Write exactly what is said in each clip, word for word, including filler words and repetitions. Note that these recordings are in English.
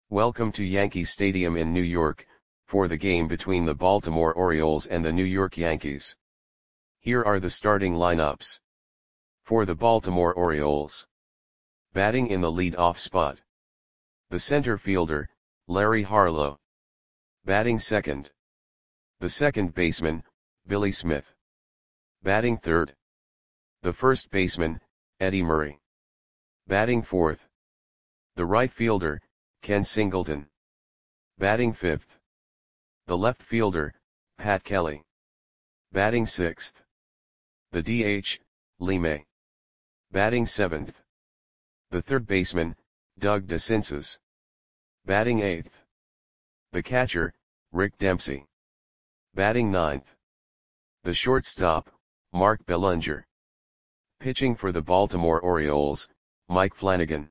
Welcome to Yankee Stadium in New York, for the game between the Baltimore Orioles and the New York Yankees. Here are the starting lineups. For the Baltimore Orioles. Batting in the lead-off spot. The center fielder, Larry Harlow. Batting second. The second baseman, Billy Smith. Batting third. The first baseman, Eddie Murray. Batting fourth. The right fielder, Ken Singleton. Batting fifth. The left fielder, Pat Kelly. Batting sixth. The D H, Lee May. Batting seventh. The third baseman, Doug DeCinces. Batting eighth. The catcher, Rick Dempsey. Batting ninth. The shortstop, Mark Bellinger. Pitching for the Baltimore Orioles, Mike Flanagan.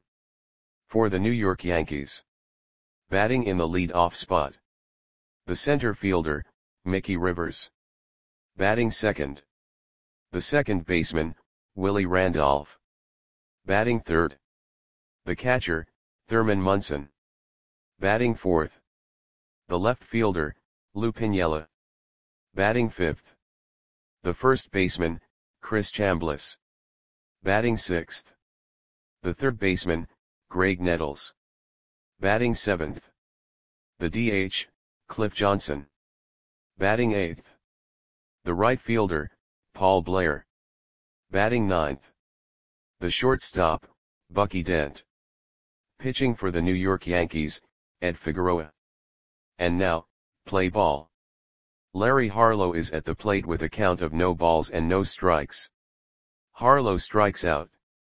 For the New York Yankees. Batting in the lead-off spot. The center fielder, Mickey Rivers. Batting second. The second baseman, Willie Randolph. Batting third. The catcher, Thurman Munson. Batting fourth. The left fielder, Lou Piniella. Batting fifth. The first baseman, Chris Chambliss. Batting sixth. The third baseman, Greg Nettles. Batting seventh. The D H, Cliff Johnson. Batting eighth. The right fielder, Paul Blair. Batting ninth. The shortstop, Bucky Dent. Pitching for the New York Yankees, Ed Figueroa. And now, play ball. Larry Harlow is at the plate with a count of no balls and no strikes. Harlow strikes out.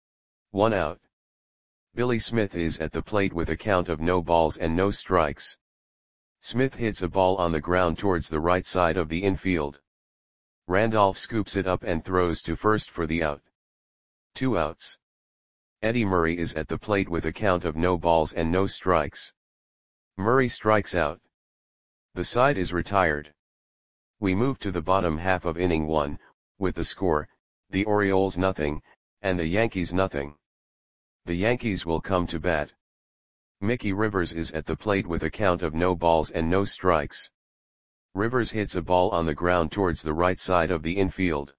One out. Billy Smith is at the plate with a count of no balls and no strikes. Smith hits a ball on the ground towards the right side of the infield. Randolph scoops it up and throws to first for the out. Two outs. Eddie Murray is at the plate with a count of no balls and no strikes. Murray strikes out. The side is retired. We move to the bottom half of inning one, with the score, the Orioles nothing, and the Yankees nothing. The Yankees will come to bat. Mickey Rivers is at the plate with a count of no balls and no strikes. Rivers hits a ball on the ground towards the right side of the infield.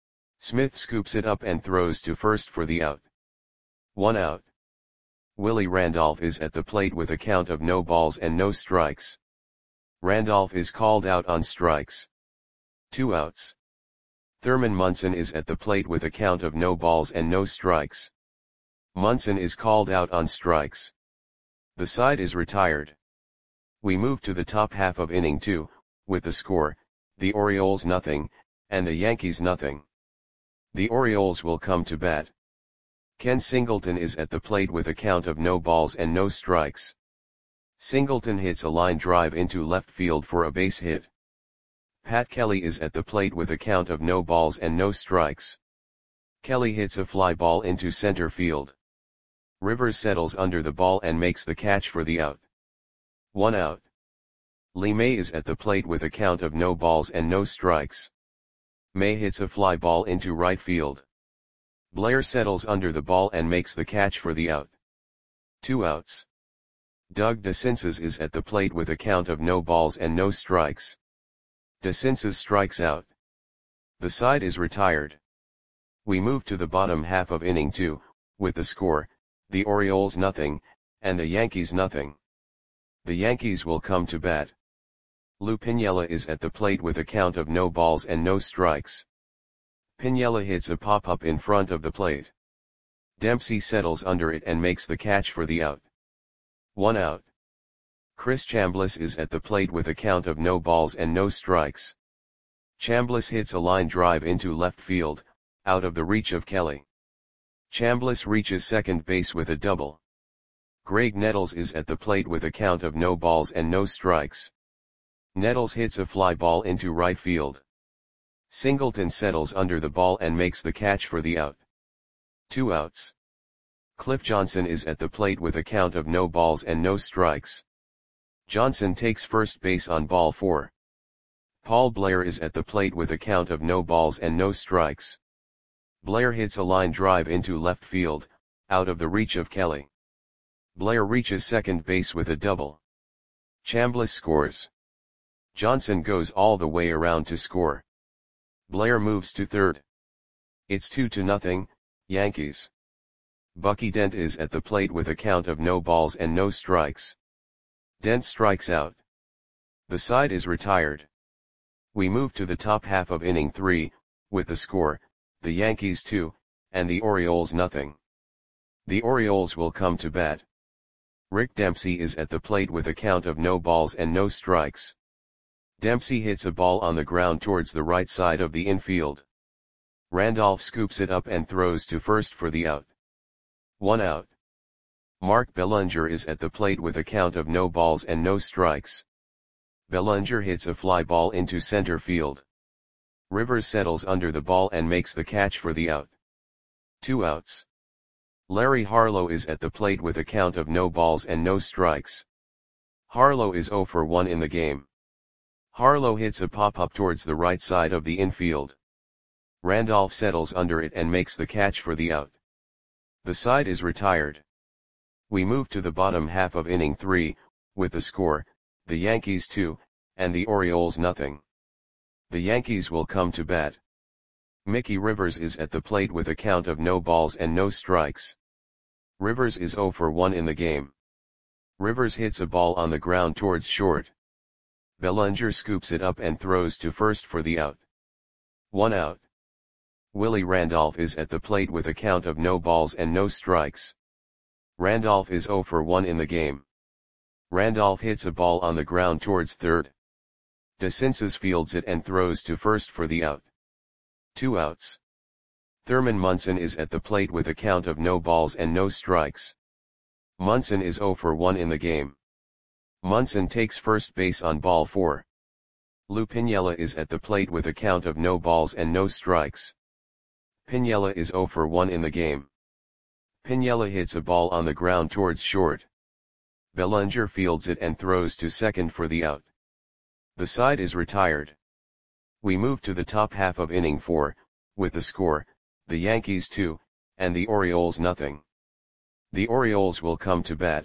Smith scoops it up and throws to first for the out. One out. Willie Randolph is at the plate with a count of no balls and no strikes. Randolph is called out on strikes. Two outs. Thurman Munson is at the plate with a count of no balls and no strikes. Munson is called out on strikes. The side is retired. We move to the top half of inning two, with the score, the Orioles nothing, and the Yankees nothing. The Orioles will come to bat. Ken Singleton is at the plate with a count of no balls and no strikes. Singleton hits a line drive into left field for a base hit. Pat Kelly is at the plate with a count of no balls and no strikes. Kelly hits a fly ball into center field. Rivers settles under the ball and makes the catch for the out. One out. Lee May is at the plate with a count of no balls and no strikes. May hits a fly ball into right field. Blair settles under the ball and makes the catch for the out. Two outs. Doug DeCinces is at the plate with a count of no balls and no strikes. DeCinces strikes out. The side is retired. We move to the bottom half of inning two, with the score, the Orioles nothing, and the Yankees nothing. The Yankees will come to bat. Lou Piniella is at the plate with a count of no balls and no strikes. Piniella hits a pop-up in front of the plate. Dempsey settles under it and makes the catch for the out. One out. Chris Chambliss is at the plate with a count of no balls and no strikes. Chambliss hits a line drive into left field, out of the reach of Kelly. Chambliss reaches second base with a double. Greg Nettles is at the plate with a count of no balls and no strikes. Nettles hits a fly ball into right field. Singleton settles under the ball and makes the catch for the out. Two outs. Cliff Johnson is at the plate with a count of no balls and no strikes. Johnson takes first base on ball four. Paul Blair is at the plate with a count of no balls and no strikes. Blair hits a line drive into left field, out of the reach of Kelly. Blair reaches second base with a double. Chambliss scores. Johnson goes all the way around to score. Blair moves to third. It's two to nothing, Yankees. Bucky Dent is at the plate with a count of no balls and no strikes. Dent strikes out. The side is retired. We move to the top half of inning three, with the score, the Yankees two, and the Orioles nothing. The Orioles will come to bat. Rick Dempsey is at the plate with a count of no balls and no strikes. Dempsey hits a ball on the ground towards the right side of the infield. Randolph scoops it up and throws to first for the out. One out. Mark Bellinger is at the plate with a count of no balls and no strikes. Bellinger hits a fly ball into center field. Rivers settles under the ball and makes the catch for the out. Two outs. Larry Harlow is at the plate with a count of no balls and no strikes. Harlow is zero for one in the game. Harlow hits a pop-up towards the right side of the infield. Randolph settles under it and makes the catch for the out. The side is retired. We move to the bottom half of inning three, with the score, the Yankees two, and the Orioles nothing. The Yankees will come to bat. Mickey Rivers is at the plate with a count of no balls and no strikes. Rivers is zero for one in the game. Rivers hits a ball on the ground towards short. Bellinger scoops it up and throws to first for the out. One out. Willie Randolph is at the plate with a count of no balls and no strikes. Randolph is zero for one in the game. Randolph hits a ball on the ground towards third. DeCinces fields it and throws to first for the out. Two outs. Thurman Munson is at the plate with a count of no balls and no strikes. Munson is zero for one in the game. Munson takes first base on ball four. Lou Piniella is at the plate with a count of no balls and no strikes. Piniella is zero for one in the game. Piniella hits a ball on the ground towards short. Bellinger fields it and throws to second for the out. The side is retired. We move to the top half of inning four, with the score, the Yankees two, and the Orioles nothing. The Orioles will come to bat.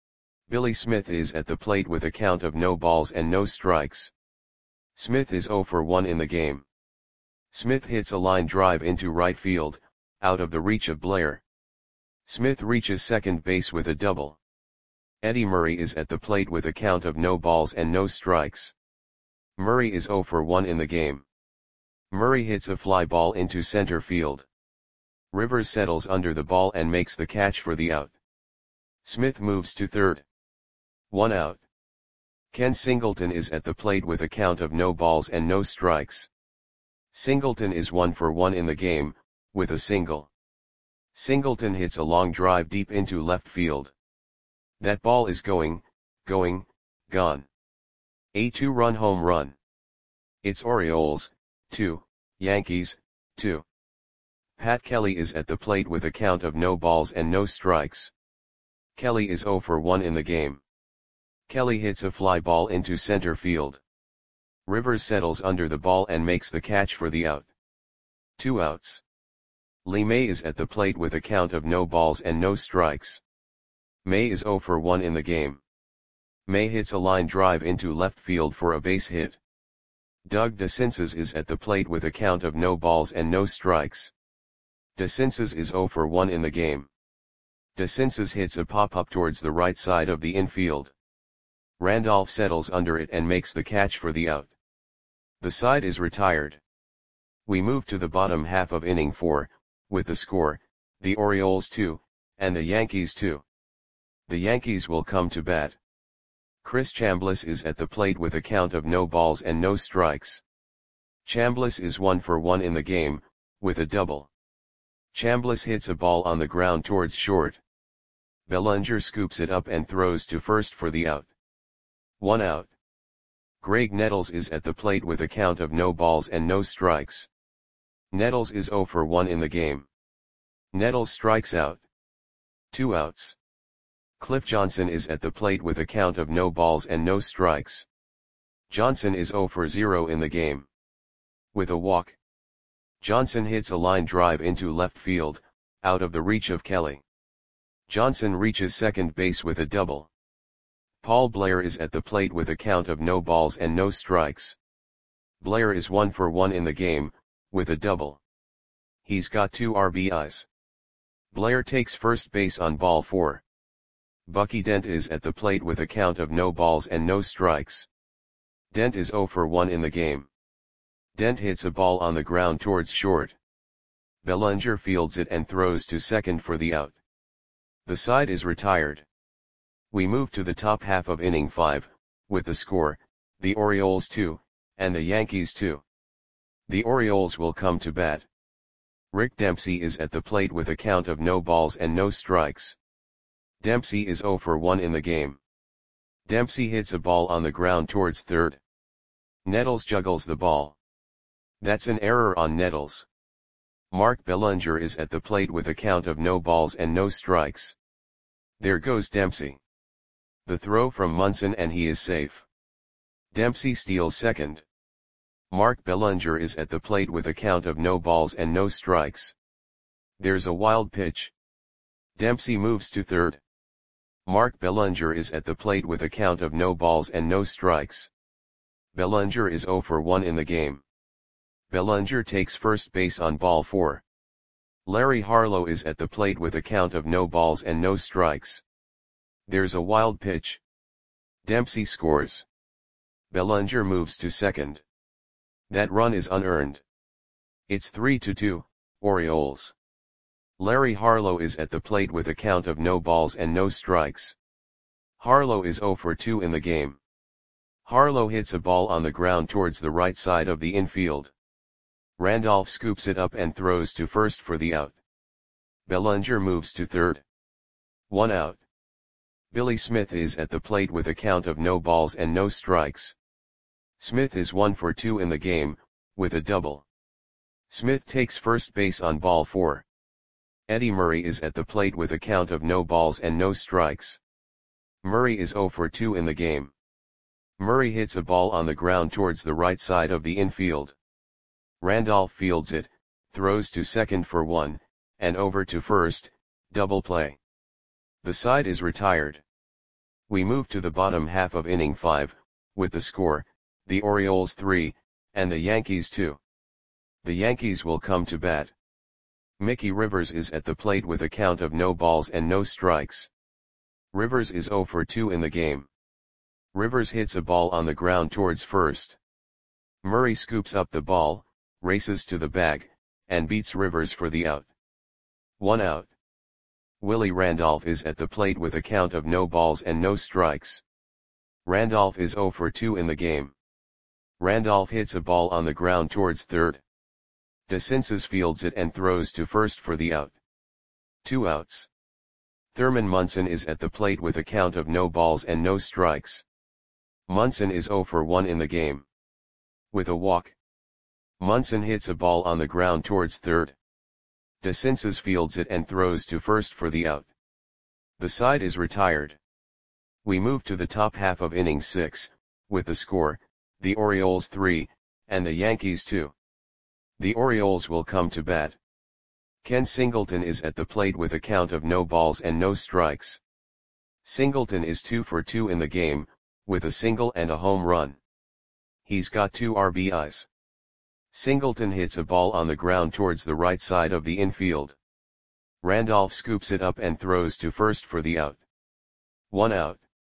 Billy Smith is at the plate with a count of no balls and no strikes. Smith is zero for one in the game. Smith hits a line drive into right field, out of the reach of Blair. Smith reaches second base with a double. Eddie Murray is at the plate with a count of no balls and no strikes. Murray is zero for one in the game. Murray hits a fly ball into center field. Rivers settles under the ball and makes the catch for the out. Smith moves to third. One out. Ken Singleton is at the plate with a count of no balls and no strikes. Singleton is one for one in the game, with a single. Singleton hits a long drive deep into left field. That ball is going, going, gone. A two-run home run. It's Orioles, two, Yankees, two. Pat Kelly is at the plate with a count of no balls and no strikes. Kelly is zero for one in the game. Kelly hits a fly ball into center field. Rivers settles under the ball and makes the catch for the out. Two outs. Lee May is at the plate with a count of no balls and no strikes. May is zero for one in the game. May hits a line drive into left field for a base hit. Doug DeCinces is at the plate with a count of no balls and no strikes. DeCinces is zero for one in the game. DeCinces hits a pop-up towards the right side of the infield. Randolph settles under it and makes the catch for the out. The side is retired. We move to the bottom half of inning four, with the score, the Orioles two, and the Yankees two. The Yankees will come to bat. Chris Chambliss is at the plate with a count of no balls and no strikes. Chambliss is one for one in the game, with a double. Chambliss hits a ball on the ground towards short. Bellinger scoops it up and throws to first for the out. One out. Greg Nettles is at the plate with a count of no balls and no strikes. Nettles is zero for one in the game. Nettles strikes out. Two outs. Cliff Johnson is at the plate with a count of no balls and no strikes. Johnson is zero for zero in the game. With a walk. Johnson hits a line drive into left field, out of the reach of Kelly. Johnson reaches second base with a double. Paul Blair is at the plate with a count of no balls and no strikes. Blair is one for one in the game, with a double. He's got two R B Is. Blair takes first base on ball four. Bucky Dent is at the plate with a count of no balls and no strikes. Dent is zero for one in the game. Dent hits a ball on the ground towards short. Bellinger fields it and throws to second for the out. The side is retired. We move to the top half of inning five, with the score, the Orioles two, and the Yankees two. The Orioles will come to bat. Rick Dempsey is at the plate with a count of no balls and no strikes. Dempsey is zero for one in the game. Dempsey hits a ball on the ground towards third. Nettles juggles the ball. That's an error on Nettles. Mark Bellinger is at the plate with a count of no balls and no strikes. There goes Dempsey. The throw from Munson and he is safe. Dempsey steals second. Mark Bellinger is at the plate with a count of no balls and no strikes. There's a wild pitch. Dempsey moves to third. Mark Bellinger is at the plate with a count of no balls and no strikes. Bellinger is zero for one in the game. Bellinger takes first base on ball four. Larry Harlow is at the plate with a count of no balls and no strikes. There's a wild pitch. Dempsey scores. Bellinger moves to second. That run is unearned. It's three to two, Orioles. Larry Harlow is at the plate with a count of no balls and no strikes. Harlow is zero for two in the game. Harlow hits a ball on the ground towards the right side of the infield. Randolph scoops it up and throws to first for the out. Bellinger moves to third. One out. Billy Smith is at the plate with a count of no balls and no strikes. Smith is one for two in the game, with a double. Smith takes first base on ball four. Eddie Murray is at the plate with a count of no balls and no strikes. Murray is zero for two in the game. Murray hits a ball on the ground towards the right side of the infield. Randolph fields it, throws to second for one, and over to first, double play. The side is retired. We move to the bottom half of inning five, with the score, the Orioles three, and the Yankees two. The Yankees will come to bat. Mickey Rivers is at the plate with a count of no balls and no strikes. Rivers is zero for two in the game. Rivers hits a ball on the ground towards first. Murray scoops up the ball, races to the bag, and beats Rivers for the out. One out. Willie Randolph is at the plate with a count of no balls and no strikes. Randolph is zero for two in the game. Randolph hits a ball on the ground towards third. DeCinces fields it and throws to first for the out. Two outs. Thurman Munson is at the plate with a count of no balls and no strikes. Munson is zero for one in the game. With a walk. Munson hits a ball on the ground towards third. DeCinces fields it and throws to first for the out. The side is retired. We move to the top half of inning six, with the score, the Orioles three, and the Yankees two. The Orioles will come to bat. Ken Singleton is at the plate with a count of no balls and no strikes. Singleton is two for two in the game, with a single and a home run. He's got two R B Is. Singleton hits a ball on the ground towards the right side of the infield. Randolph scoops it up and throws to first for the out. One out.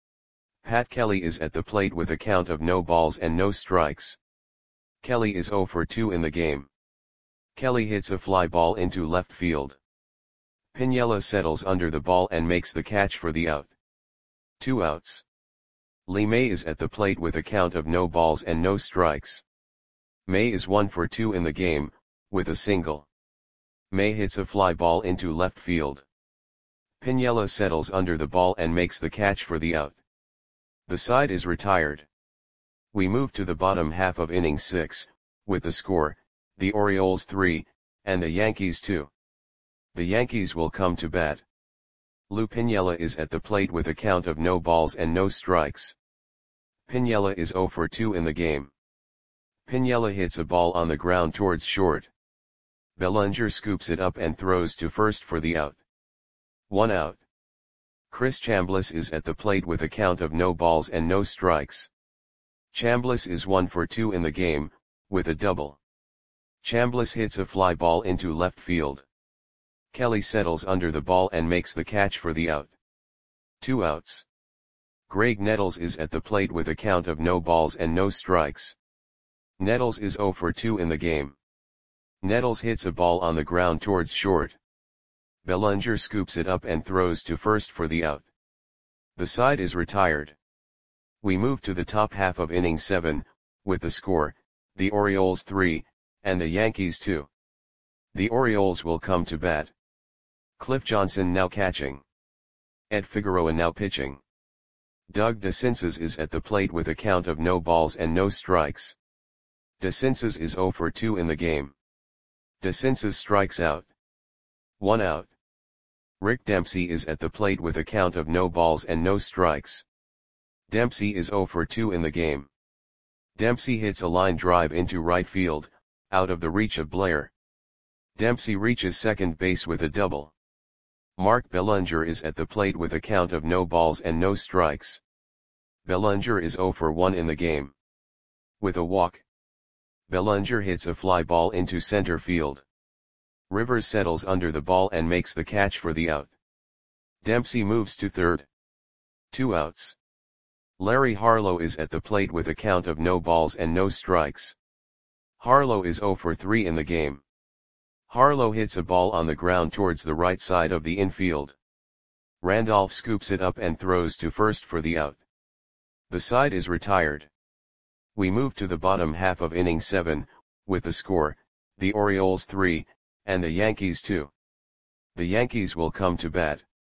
Pat Kelly is at the plate with a count of no balls and no strikes. Kelly is zero for two in the game. Kelly hits a fly ball into left field. Piniella settles under the ball and makes the catch for the out. Two outs. Lee May is at the plate with a count of no balls and no strikes. May is one for two in the game, with a single. May hits a fly ball into left field. Piniella settles under the ball and makes the catch for the out. The side is retired. We move to the bottom half of inning six, with the score, the Orioles three, and the Yankees two. The Yankees will come to bat. Lou Piniella is at the plate with a count of no balls and no strikes. Piniella is zero for two in the game. Piniella hits a ball on the ground towards short. Bellinger scoops it up and throws to first for the out. One out. Chris Chambliss is at the plate with a count of no balls and no strikes. Chambliss is one for two in the game, with a double. Chambliss hits a fly ball into left field. Kelly settles under the ball and makes the catch for the out. Two outs. Graig Nettles is at the plate with a count of no balls and no strikes. Nettles is zero for two in the game. Nettles hits a ball on the ground towards short. Bellinger scoops it up and throws to first for the out. The side is retired. We move to the top half of inning seven, with the score, the Orioles three, and the Yankees two. The Orioles will come to bat. Cliff Johnson now catching. Ed Figueroa now pitching. Doug DeCinces is at the plate with a count of no balls and no strikes. DeCinces is zero for two in the game. DeCinces strikes out. One out. Rick Dempsey is at the plate with a count of no balls and no strikes. Dempsey is zero for two in the game. Dempsey hits a line drive into right field, out of the reach of Blair. Dempsey reaches second base with a double. Mark Bellinger is at the plate with a count of no balls and no strikes. Bellinger is zero for one in the game. With a walk. Bellinger hits a fly ball into center field. Rivers settles under the ball and makes the catch for the out. Dempsey moves to third. Two outs. Larry Harlow is at the plate with a count of no balls and no strikes. Harlow is zero for three in the game. Harlow hits a ball on the ground towards the right side of the infield. Randolph scoops it up and throws to first for the out. The side is retired. We move to the bottom half of inning seven, with the score, the Orioles three, and the Yankees two. The Yankees will come to bat.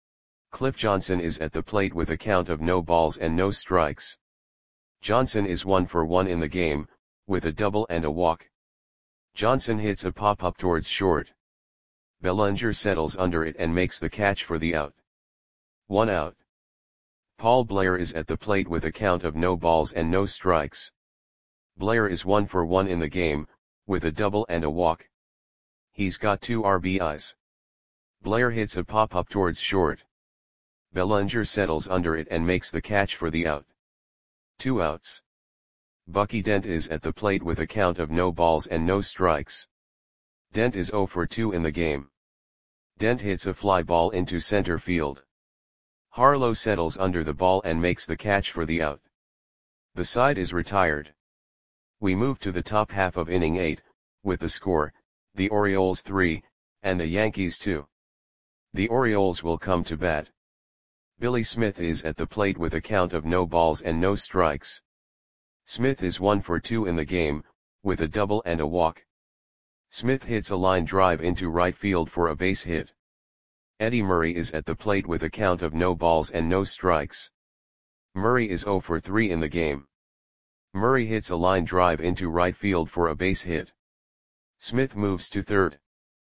Cliff Johnson is at the plate with a count of no balls and no strikes. Johnson is one for one in the game, with a double and a walk. Johnson hits a pop-up towards short. Bellinger settles under it and makes the catch for the out. One out. Paul Blair is at the plate with a count of no balls and no strikes. Blair is one for one in the game, with a double and a walk. He's got two R B Is. Blair hits a pop-up towards short. Bellinger settles under it and makes the catch for the out. Two outs. Bucky Dent is at the plate with a count of no balls and no strikes. Dent is zero for two in the game. Dent hits a fly ball into center field. Harlow settles under the ball and makes the catch for the out. The side is retired. We move to the top half of inning eight, with the score, the Orioles three, and the Yankees two. The Orioles will come to bat. Billy Smith is at the plate with a count of no balls and no strikes. Smith is one for two in the game, with a double and a walk. Smith hits a line drive into right field for a base hit. Eddie Murray is at the plate with a count of no balls and no strikes. Murray is zero for three in the game. Murray hits a line drive into right field for a base hit. Smith moves to third.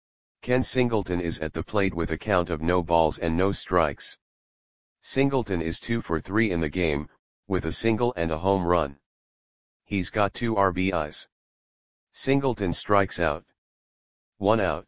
Ken Singleton is at the plate with a count of no balls and no strikes. Singleton is two for three in the game, with a single and a home run. He's got two R B Is. Singleton strikes out. One out.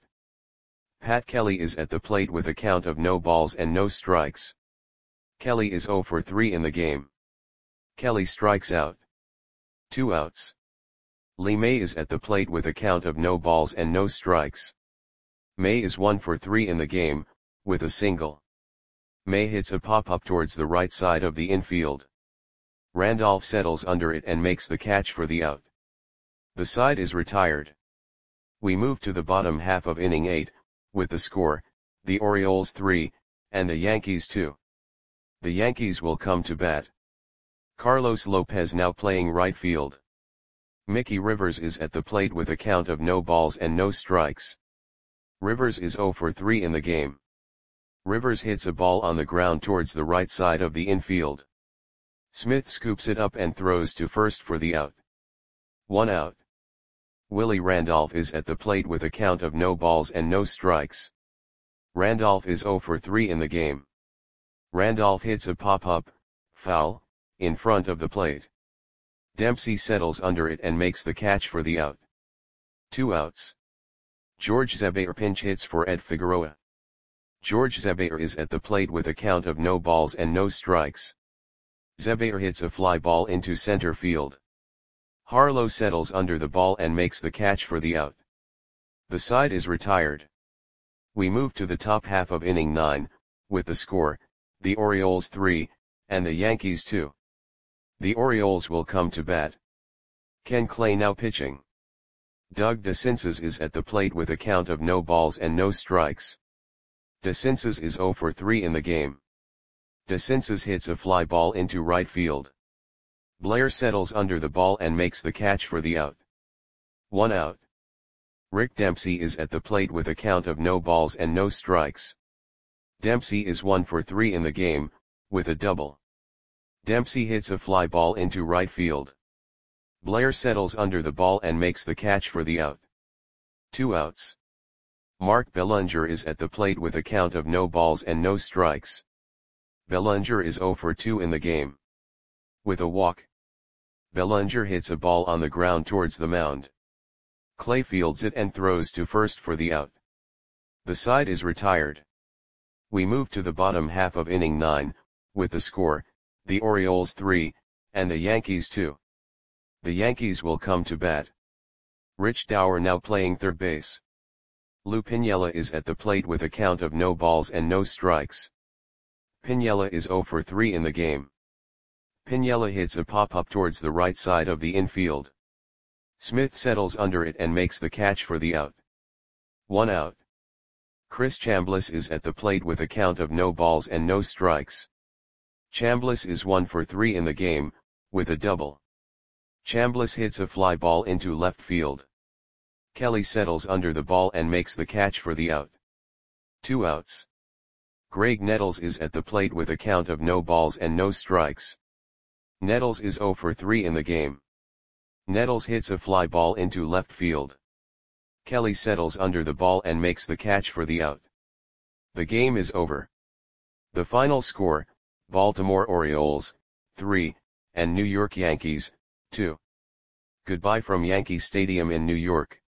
Pat Kelly is at the plate with a count of no balls and no strikes. Kelly is zero for three in the game. Kelly strikes out. Two outs. Lee May is at the plate with a count of no balls and no strikes. May is one for three in the game, with a single. May hits a pop-up towards the right side of the infield. Randolph settles under it and makes the catch for the out. The side is retired. We move to the bottom half of inning eight, with the score, the Orioles three, and the Yankees two. The Yankees will come to bat. Carlos Lopez now playing right field. Mickey Rivers is at the plate with a count of no balls and no strikes. Rivers is zero for three in the game. Rivers hits a ball on the ground towards the right side of the infield. Smith scoops it up and throws to first for the out. One out. Willie Randolph is at the plate with a count of no balls and no strikes. Randolph is zero for three in the game. Randolph hits a pop-up, foul, in front of the plate. Dempsey settles under it and makes the catch for the out. Two outs. George Zebair pinch hits for Ed Figueroa. George Zebair is at the plate with a count of no balls and no strikes. Zebair hits a fly ball into center field. Harlow settles under the ball and makes the catch for the out. The side is retired. We move to the top half of inning nine, with the score, the Orioles three, and the Yankees two. The Orioles will come to bat. Ken Clay now pitching. Doug DeCinces is at the plate with a count of no balls and no strikes. DeCinces is zero for three in the game. DeCinces hits a fly ball into right field. Blair settles under the ball and makes the catch for the out. One out. Rick Dempsey is at the plate with a count of no balls and no strikes. Dempsey is one for three in the game, with a double. Dempsey hits a fly ball into right field. Blair settles under the ball and makes the catch for the out. Two outs. Mark Bellinger is at the plate with a count of no balls and no strikes. Bellinger is zero for two in the game. With a walk. Bellinger hits a ball on the ground towards the mound. Clay fields it and throws to first for the out. The side is retired. We move to the bottom half of inning nine, with the score, the Orioles three, and the Yankees two. The Yankees will come to bat. Rich Dower now playing third base. Lou Piniella is at the plate with a count of no balls and no strikes. Piniella is zero for three in the game. Piniella hits a pop-up towards the right side of the infield. Smith settles under it and makes the catch for the out. One out. Chris Chambliss is at the plate with a count of no balls and no strikes. Chambliss is one for three in the game, with a double. Chambliss hits a fly ball into left field. Kelly settles under the ball and makes the catch for the out. Two outs. Greg Nettles is at the plate with a count of no balls and no strikes. Nettles is zero for three in the game. Nettles hits a fly ball into left field. Kelly settles under the ball and makes the catch for the out. The game is over. The final score, Baltimore Orioles, three, and New York Yankees, two. Goodbye from Yankee Stadium in New York.